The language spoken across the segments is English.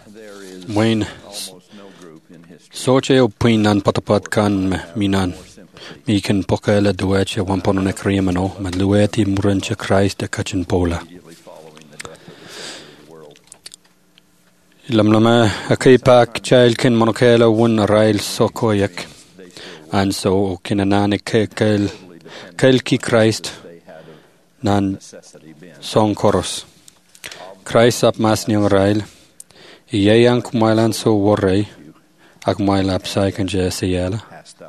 Wayne soche o puinan patapat kan minan mikan pokala dueche wampono kriemano madlueti muranche Christ de kachin pola lamlama akai pak child kin monokela won rail sokoyak and so kinanane kel ki Christ nan song chorus Christ up mas nyang rail Iyayang kumailan so worry ak mailap sai kan jesiyala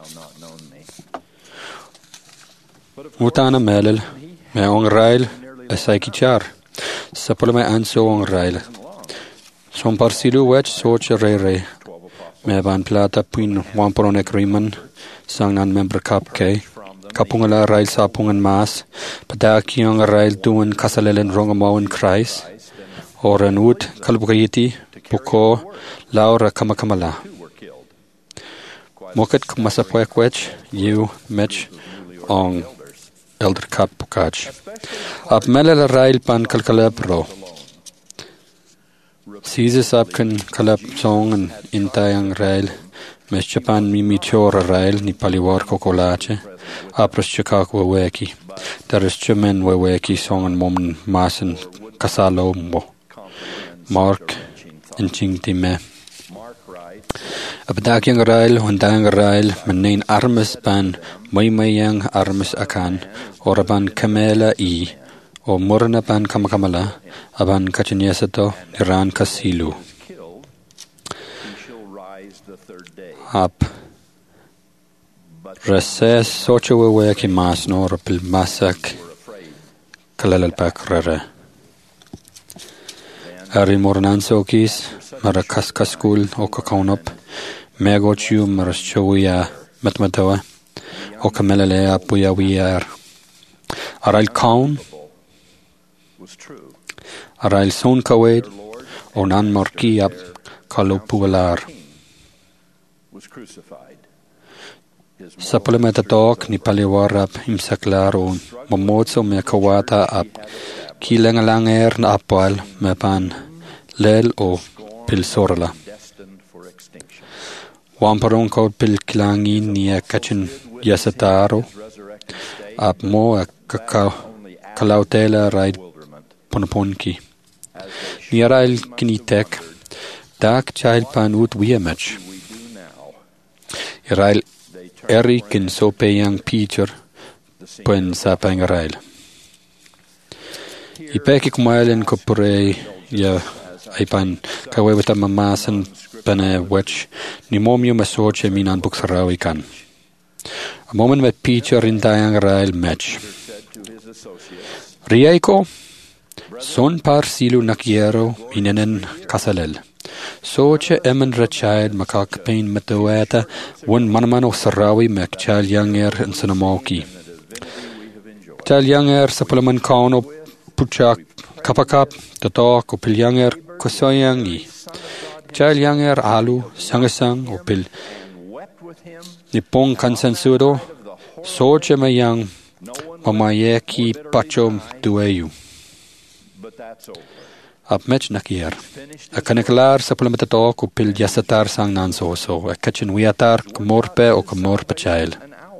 Mutana melel me ong rail asai kichar sapolo me anso ong rail Son parsilu wech soch re me ban plata pin wampron agreement sang nan member kap ke kapungala rail sapungan mas padakyong rail tuan kasalelen rongamawon Christ oran wood kalbukayiti Puko Laura Kamakamala Moket Kumasapuekwech you mech on Elder Kap Pukach Ab Melel Rail Pan Kalkalabro Caesars up can Kalab song and Intayang Rail Mesh Japan Mimi Chora Rail Ni Paliwar Kokolache Apras Chikak Waweki There is Chumen Waweki song and Moman Masen Kasalo Mbo Mark Inching time. Abdakyang rail, hundang rail, manin armes ban, mayang armes akan, oraban kamela o murna ban kamakamala, aban kachinyesato, Iran kasilu. Ab reses sochawe ki mas no rapil masak kalalpak rara. Ari mornan sokis marakas kaskul o kakaunop megochu maraschoya matmatawa o kamelale apuya wiar Arail kaun Arail son kawed o nan marki ap kalopugalar Supplementatok ni paliwarap imsaklar o mamotso me kawata ap Kilangalanger na apal mepan lel o pilsorla. Wamparong ko pilklangin niya kachin yasataro ap mo kalautela raid ponaponki. Niarail kinitek dak child pan ut wiemech. Irail eri kin so peyang Peter pen sapang rail. Ipeki kumailen ko purei ya aipan kawewata mamasan pane wech ni momyo masoche minan buksarawi kan. A moment met Peter in dayang rail match. Rieko son par silu nakiero minenen kasalel. Soche emen rachaid makakpain mataweta won manmano sarawi mek chal yanger in sanamoki. Chal yanger sapulaman kauno Puchak kapakap tato ko pilyanger kosoyangi. Chal yanger alu sangasang o pil nipong kansensudo soche mayang mamayeki pachom dueyu. Ap mech nakier. A kaneklar supplementato ko pil yasatar sang nansoso. A kachin wiatar kumorpe o kumorpe chail.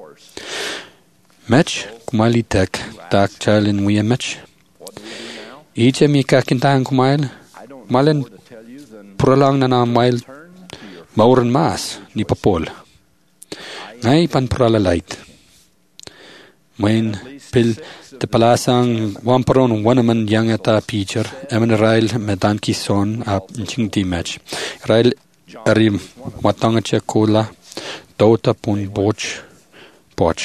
Mech kumalitek tak chailin wiemech. Iche mi kakintang kumail, malen puralang na mail mauran mas ni papol. Ngay pan puralalait. Main pil te palasang wamparon wanaman yang ata pitcher, eman rail medan kison ap nchingti match. Rail ari matangache kola, dauta pun poch.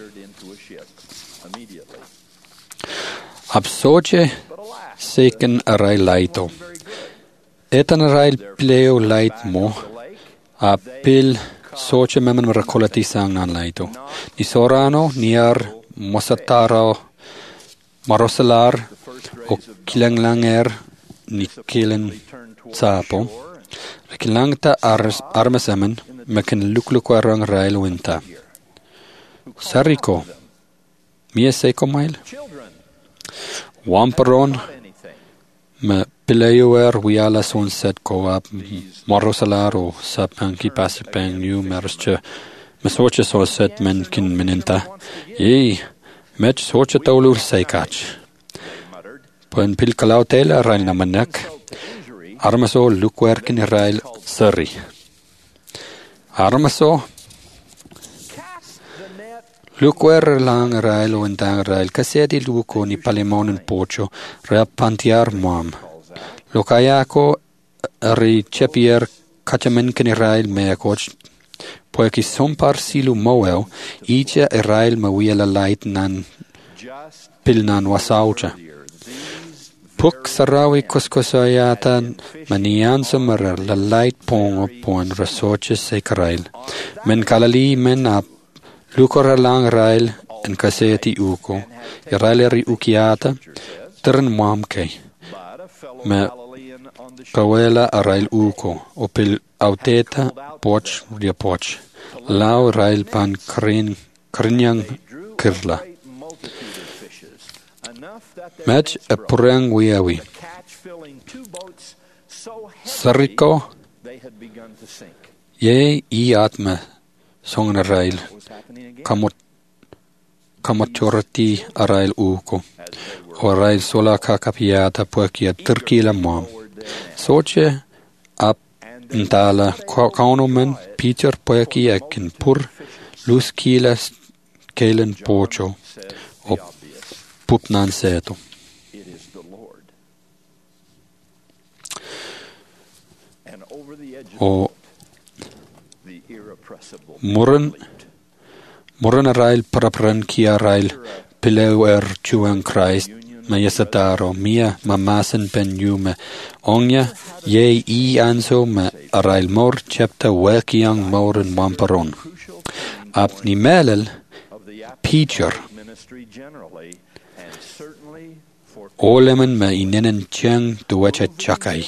Absoche seken arai laito. Etan arai pleo lait mo. Apil soche memen marakolati sang nan laito. Ni sorano, niar, mosataro, marosalar, o kilanglanger, ni kilen sapo. Rekilangta armasemen, meken lukluko arang rail winta. Sariko. Mie seko mail? Wamparon, me Pileoer wiala sunset ko ap morosalaro sa panki pasipang new marsche. Masoche so set men kin meninta. Met soche taulur saikach. Puen pil kalau tela rail na manak. Armaso lukwerkin rail sari. Armaso lukwer lang rail o entang rail kasedi luko ni palimonen pocho rea pantiar moam. Lokayako ari chepier kachamen kin rail meakoch. Poeki sompar silu moel, icha rail mawiela light nan pilnan wasaucha. Puk sarawi kuskosayatan manian sumarer la light pongo pon resoche sekarail. Men kalali men ap lukora lang rail en kaseti uko. Rail ukiata tern muamke. Me kawela rail uko opil auteta poch dia poch. Lau rail pan krinyang kirla. Match a purang wiawi. Sariko ye atma song na rail. Kamachorati a rail uko. O rail sola kakapiata puakia turkila mom. Soche ap ntala kaunomen Peter puakia kin pur lus kilas kelen pocho o pupnan seto. O Muren a rail parapran kia rail pileu chuang Christ mayasataro mia mamasen pen yume onja ye anso me a rail mor chapta wekiang moren wamparon. Ap ni melel Peter olemen me inenen cheng duwacha chakai.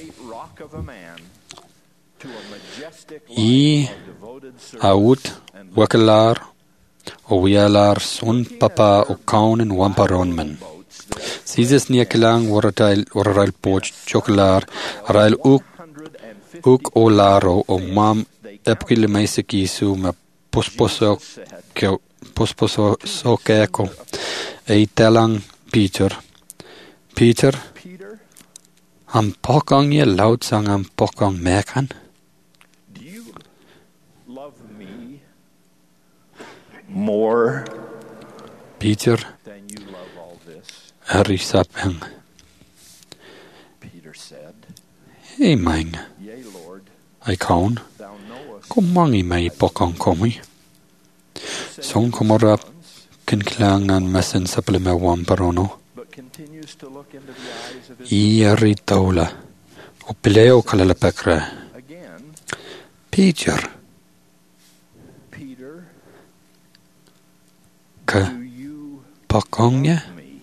Aut wakalar o wialar son papa o kaunen wamparonmen. Sizes niekelang warrail poch choklar rail uk o laro o mam epkile meiseki su me posposo keko e telang Peter am pokang je laut sang am pokang mekan. More Peter than you love all this. Harisapeng. Peter said, Hey mine. Yea, Lord, I kaun. thou knowest Kumangi mai pokang komi. Song komora kin klang nan mesen sapleme wamparono. but continues to look into the eyes of his Iari taula. O pileo kalalapekre. again. Peter. Peter, Ka do you pokongye. love me?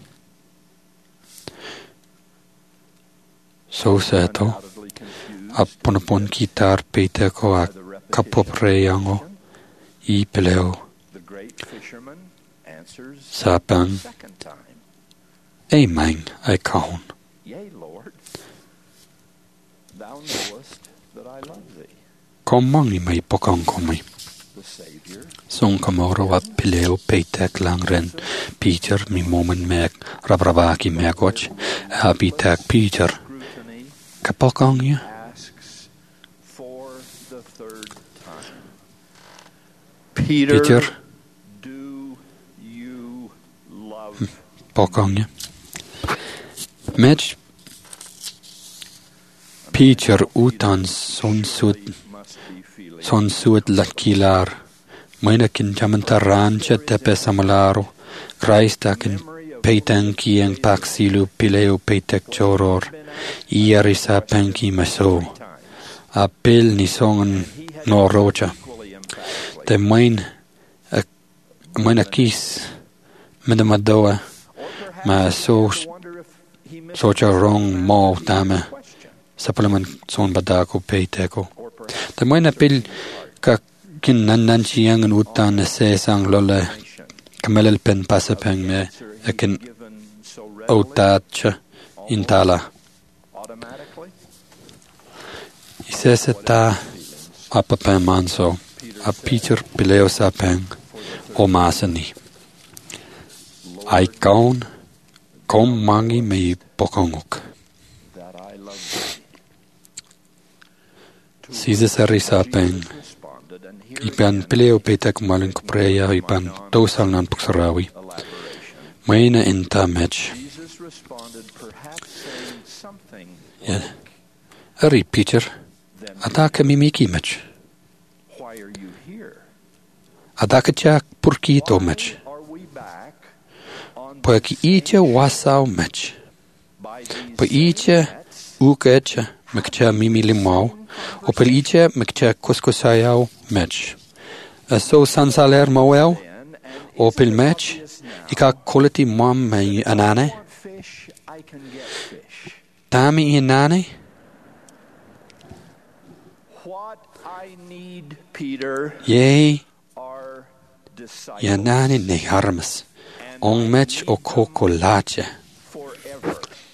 So seto. Undoubtedly confused Aponapon kitar pete ko a by the repetition kapopreyango. of the I pileo. The great fisherman answers Sapang. second time, Hey mine. I kaun. Yea, Lord, thou knowest that I love thee. Kumangi mai pokang komi. The Savior Song kamoro wa pileo peitek langren Peter mi momen mek rabravaki mekoch habitak Peter scrutiny kapokangya asks for the third time, Peter, Peter do you love pokangya Mech Peter utan son sud lakilar Mainakin jamanta rancha tepe samalaro Christa kin peitan kieng paksilu pileo peitek choror Iarisa penki maso Apel ni songen no rocha Te main akis medamadoa ma socha rong mo dame supplement son badako peiteko Te main apel ka kin nan chiang an utan se sang lola kamelel pen pasapeng me akin otatcha intala Iseseta apapem manso, a Peter bileos apeng, o masani. Ai kaun, kom mangi mei pokonguk. that I love thee. Sises erisapeng, Responded, and here ipan pileo petek malin kupreya ipan tosal nan puksarawi. elaboration. Maina inta mech. Jesus responded, perhaps saying something Yeah. Eri Peter, then adaka mimiki mech. why are you here? Adaka chak purkito mech. Why are we back on Poeki iche wasau mech. by these Po iche ukeche mekcha mimi limau. O pel iche mekcha kuskusayau mech. So sansaler mawel. then, and O pel mech. Ika quality mom me anane. want fish, I can get fish. Dami inane. What I need, Peter, Ye are disciples yanane ne harmas. On mech o koko lache. forever.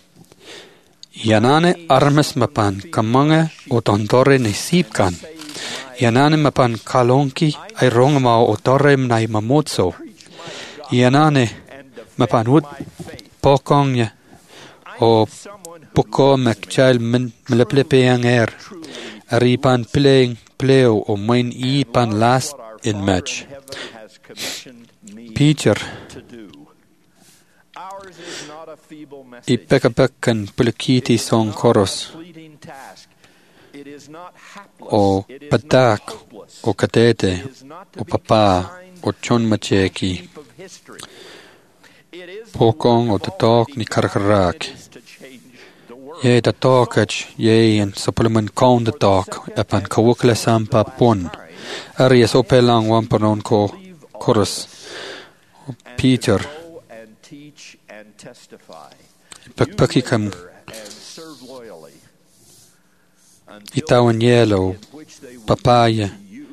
Yanane armas mapan kamanga o tondore ne sipkan. Yanane mapan kalonki ay rongmao o torre nai mamotso. Yanane mapan wood pokongya o poko mekchail mleplepeang air. Aripan playing pleo o main pan last in match. Heaven has commissioned me Peter to do. Ours is not a feeble message. ipekapekan pulkiti song koros Fleeting task. It is not hapless. o It is not patak hopeless. o katete It is not to o be papa consigned o chon to the macheki heap of history. It is the pokong o work of tatok Almighty ni God karkarak. that is to change the world. Ye da tokach ye en supplement kon da tok epan kawukle sampa pon. Arias opelang wampanon ko koros And Peter to go and teach and testify. pekpeki kam You labor and serve loyally until itawan yelo in which they will papaya do to you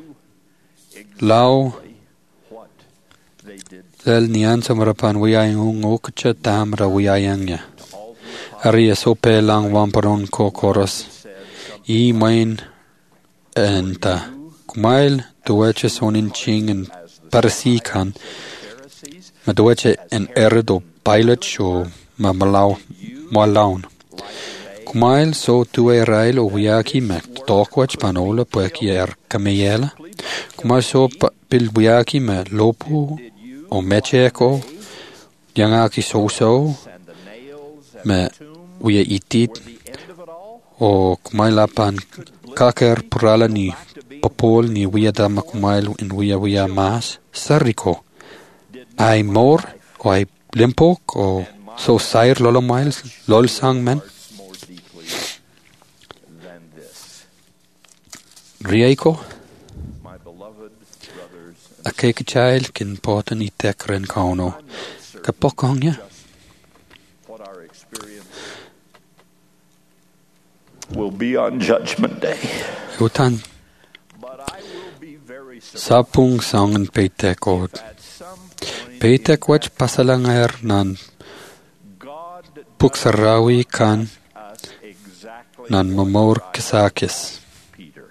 lau exactly what they did lel nian samarapan wiyayang okcha tamra wiyayangya. to all who Arias opelang wampanon ko koros said something I main enta kumail duweche sonin ching en parasikan Pharisees ma duweche en erdo pilot show ma malaun kumail so tuwe rail o wiyaki me tokwach panola pueki kameyela kumail so pil wiyaki me lopu o mecheko yangaki so and the nails and me the tomb wiya itit were the end of it all. o kumailapan kaker purala ni popol ni wiada makumail in wiya mas sariko ai mor o ai limpok o so sair lolo miles lol sang men More deeply than this. rieko My beloved brothers a and cake child kin potan I tekren kauno kapokongya what our experience will be on Judgment Day. utan But I will be very surprised sapung sangen peitek o at some point peitek wach pasalangair nan God puksarawi kan us exactly nan what mamor God kisakis Peter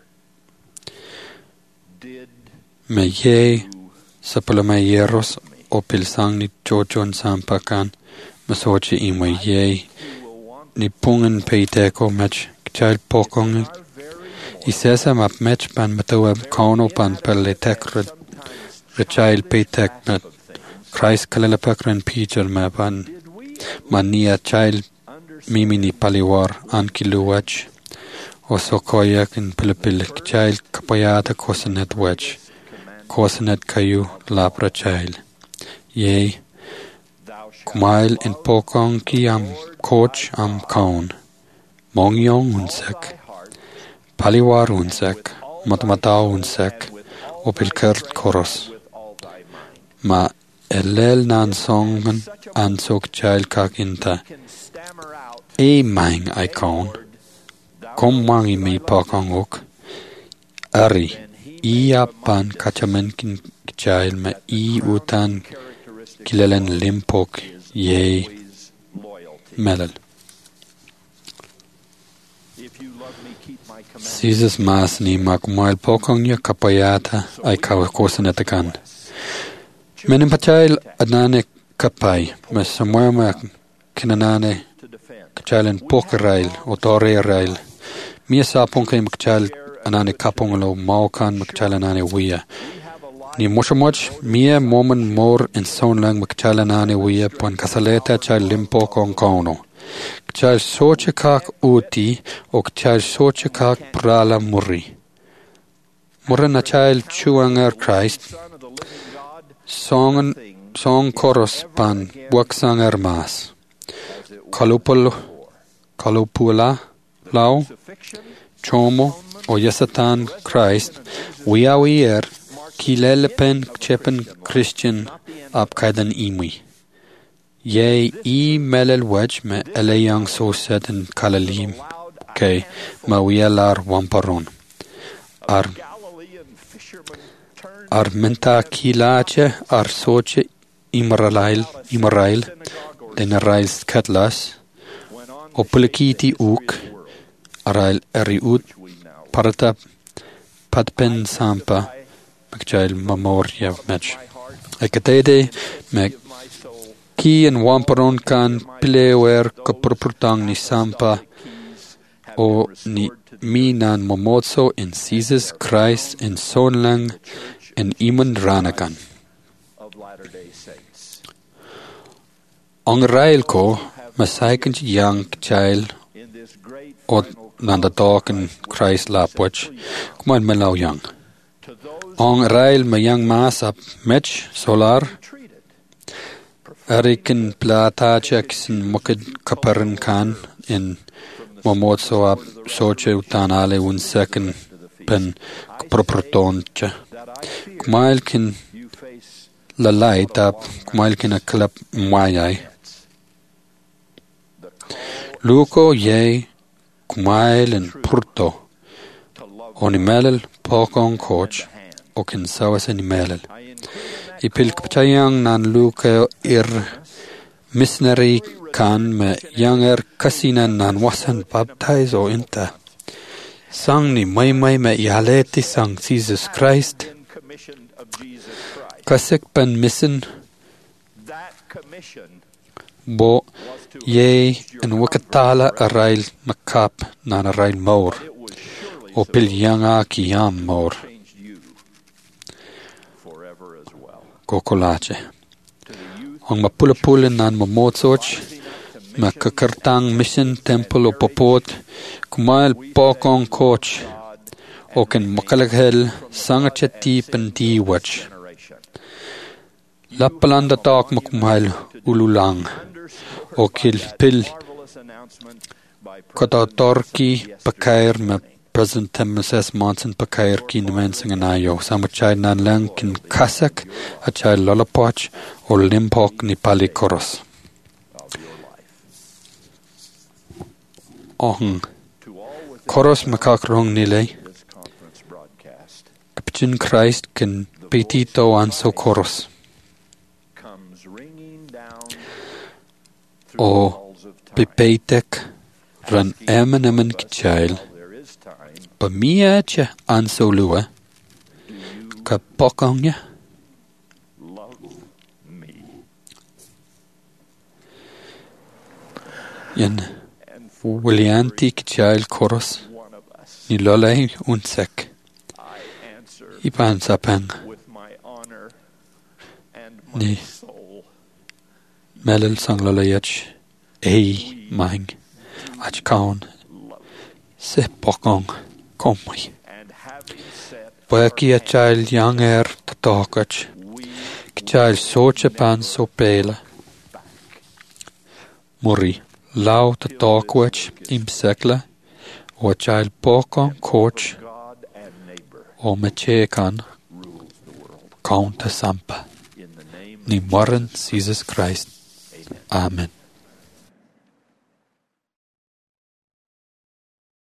did me ye sa palamayerros o pilsang ni chochon sampakan masochi imwe ye he will want ni pungen peiteko mech child pokong our very isesa map mech pan matawa kauno pan peletek child peitek met Christ kalalapakran Peter mapan did we mania child understand mimi ni paliwar ankiluwach o sokoyak in pilapilik child kapayata kosanet wach kosanet kayu lapra child ye thou shalt kumail in pokong ki am coach am kaun mongyong unsek thy heart paliwar unsek matmatao unsek o pilkert koros with all thy mind. ma elel nan songen ansok child kakinta Can stammer out e mang ai kaun thou kom mangi mi pokong ok ari ia pan kachamenkin child ma I utan characteristic kilelen limpok ye always loyalty. melel If you love me, keep my commandments. Jesus mas ni makumail pokong niya kapayata ay kawakosan at akan. Menin pachail adnane kapay, mas samuama kinanane To defend. kachailin pokarail o tore rail. Mia sapong kay makachal anane kapong lo maukan makachal anane wiya. Ni moshamoch mia momen mor in son lang makachal anane wiya pon kasaleta chal limpo kong kono. Kachal soche kak uti o kachal soche kak prala muri. Mura na chal chuangar Christ. Son of the living God, Song koros pan waksangar mas. Kalupula lau crucifixion, chomo o yasatan Christ wiawier kilelepen chepen Christian apkaidan imwi. Ye melel wedge me eleyang so seten kalalim ke mawialar wamparon. Galilean fishermen turned Ar menta kilache ar soche imarail den rais katlas went on o pulikiti uk arail eriut we now parata patpen sampa makjail memoria match. Ekatede me my soul ki en wamparon kan plewer kaprupurtang ni sampa o ni minan momotso in Jesus Christ in sonlang en iman ranakan. of Latter-day Saints. Ang rail ko masaikan yang child In this great o nandatalken Christ lapwach kuman melaw yang. to those Ang rail mayang masap match solar treated, Eriken platachek sin mukid kaparan kan in momotso ap soche utanale un second pen proprotoncha. that I fear Kumail kin you face lalai tap kumail kin a klap mwayay. the call Luko ye kumail in purto to love onimelel pokong coach o kin sawas animelel. I include Ipil kapchayang nan luka missionary kan me younger kasina nan wasan baptize o inta. Sang ni may me ihaleti sang Jesus Christ. in commission of Jesus Christ. Kasik pan mission That commission bo was to ye en wakatala arail makap nan arail maur. it would surely O pil yanga ki yam maur. changed you forever as well. Kokolache. To the youth Ang mapula-pula nan mamotsoch. Makakartang mission temple o popot. Kumail pokong coach. O ken makalaghel sangachati panti wach. generation. Lapalanda tak makumail ululang. O kil pil Marvelous announcement by katatorki pakair me President Mrs. Monson pakair ki namensing anayo. Samachay nan lang kin kasak achay lolapach o limpok ni pali koros. of your life. Ohang To all within koros makakrong nilay. this conference broadcast Kapchin Christ kin pitito anso koros. comes ringing down through O the halls of time. pipeitek ran emen kichail. There is time. Pamia cha anso lua. Do you Ka pokong niya. love me? Yan And for Willianti kichail koros. one of us, Ni lolay unsek. I answer Ipan sapang. with my honor and Ni. my soul. Melel sang lolayach. Ei mahing. Ach kaon. Se pokong. Komai. And having set Waki a child young air to talkach. we Kichail soche pan so pela. Muri. Lau to talkwach im sekla. O child pokong coach. God and neighbor O meche kan. rules the world. Kaunta sampa. In the name Ni moran Jesus Christ. Amen. Amen.